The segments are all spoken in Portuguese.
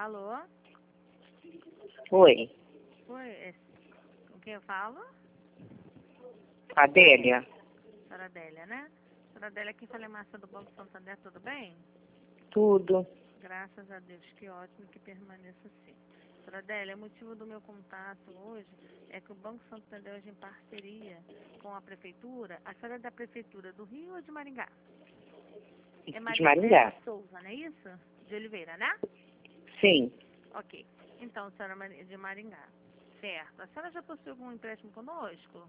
Alô? Oi, Oi, com quem eu falo? Adélia. Senhora Adélia, né? Senhora Adélia, quem fala é Márcia do Banco Santander, tudo bem? Tudo. Graças a Deus, que ótimo que permaneça assim. Senhora Adélia, o motivo do meu contato hoje é que o Banco Santander hoje em parceria com a Prefeitura, a senhora é da Prefeitura do Rio ou de Maringá? É De Maringá. Souza, não é isso? De Oliveira, né? Sim. Ok. Então, senhora de Maringá. Certo. A senhora já possui algum empréstimo conosco?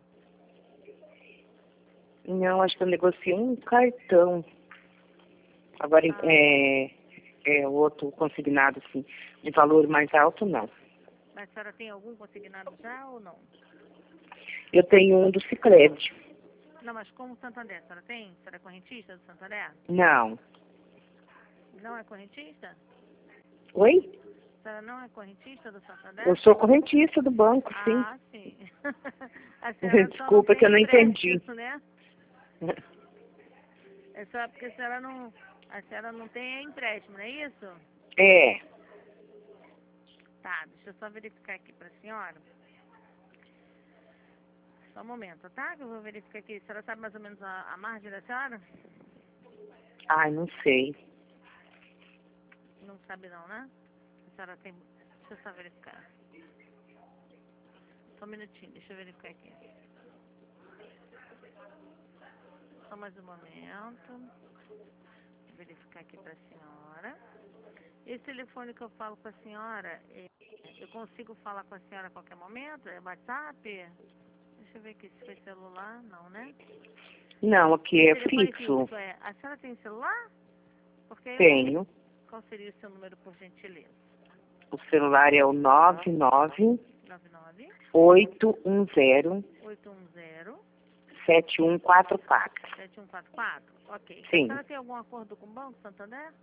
Não, acho que eu negociei um cartão. Agora, o outro consignado, assim, de valor mais alto, não. Mas a senhora tem algum consignado já ou não? Eu tenho um do Sicredi. Não, mas como Santander, a senhora tem? A senhora é correntista do Santander? Não. Não é correntista? Oi? A senhora não é correntista do Santander? Eu sou correntista do banco, sim. Ah, sim. A senhora só não Desculpa tem que eu não empréstimo, entendi. né? É só porque a senhora não tem empréstimo, não é isso? É. Tá, deixa eu só verificar aqui pra senhora. Só um momento, tá? Que eu vou verificar aqui. A senhora sabe mais ou menos a margem da senhora? Ai, não sei. Não sabe não, né? A senhora tem... Deixa eu só verificar. Só um minutinho, deixa eu verificar aqui. Só mais um momento. Vou verificar aqui pra senhora. Esse telefone que eu falo com a senhora, eu consigo falar com a senhora a qualquer momento? É WhatsApp? Deixa eu ver aqui se foi celular. Não, né? Não, aqui é Telefone fixo. fixo, é. A senhora tem celular? Porque eu... Tenho. Qual seria o seu número, por gentileza? O celular é o 99 99 810 810 7144. 7144? Ok. A Sim. senhora tem algum acordo com o Banco Santander?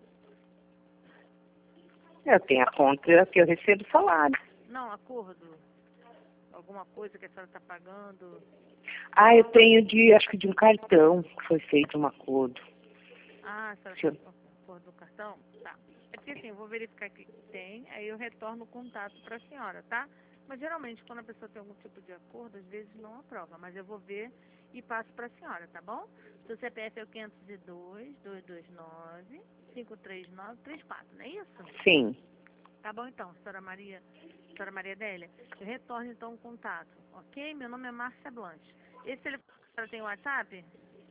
Eu tenho a conta que eu recebo salário. Não, acordo. Alguma coisa que a senhora está pagando? Ah, eu tenho acho que de um cartão que foi feito um acordo. Ah, a senhora Deixa tem acordo do cartão? Tá. É porque assim, eu vou verificar que tem, aí eu retorno o contato para a senhora, tá? Mas geralmente quando a pessoa tem algum tipo de acordo, às vezes não aprova, mas eu vou ver e passo para a senhora, tá bom? Seu CPF é o 502-229-53934, não é isso? Sim. Tá bom então, senhora Maria Adélia, eu retorno então o contato, ok? Meu nome é Márcia Blanche. Esse telefone, a senhora tem WhatsApp?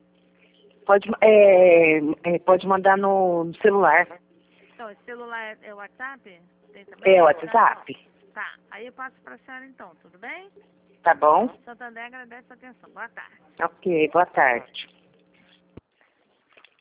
Pode mandar no celular. Então, esse celular é o WhatsApp? Tem também? É o WhatsApp. Tá, aí eu passo para a senhora então, tudo bem? Tá bom? Santander agradece a atenção. Boa tarde. Ok, boa tarde.